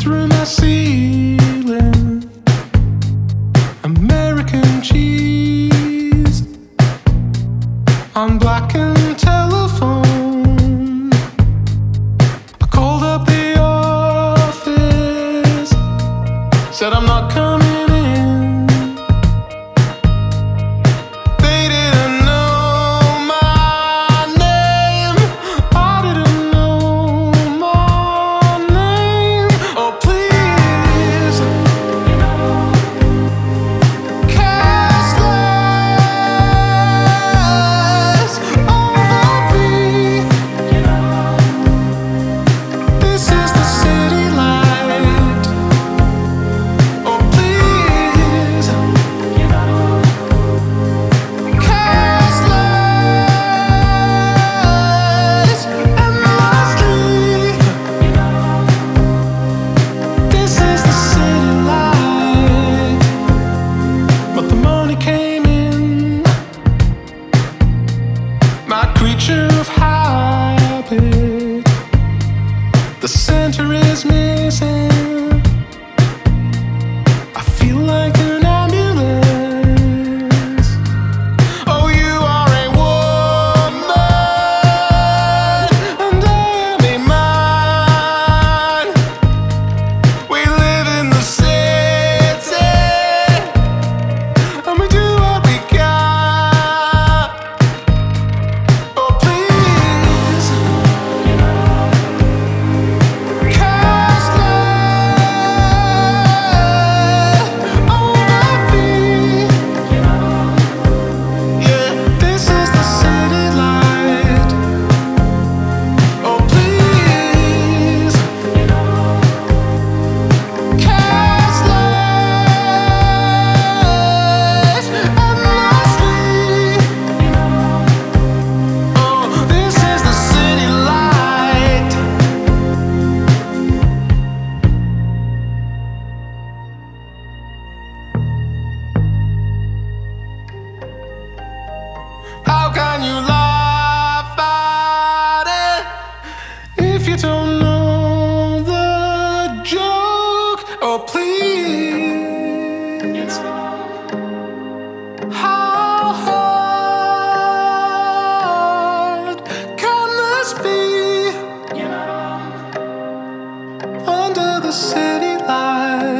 through my ceiling. American cheese on blackened telephone. I called up the office, said I'm not coming in. They didn't know my name. I didn't know my name. Oh please, cast less over me. This is the city light. Oh please, cast less endlessly. This is the city light. But the money came in, my creature of habit. The center is missing. I feel like an ambulance. Oh, you are a woman, and I am a man. We live in the city, and we do what we got. Oh, please, cast less over me. Yeah, this is the city light. Oh, please, cast less endlessly. Oh, this is the city light. How can you laugh at it if you don't know the joke? Oh, please. How hard can this be under the city light?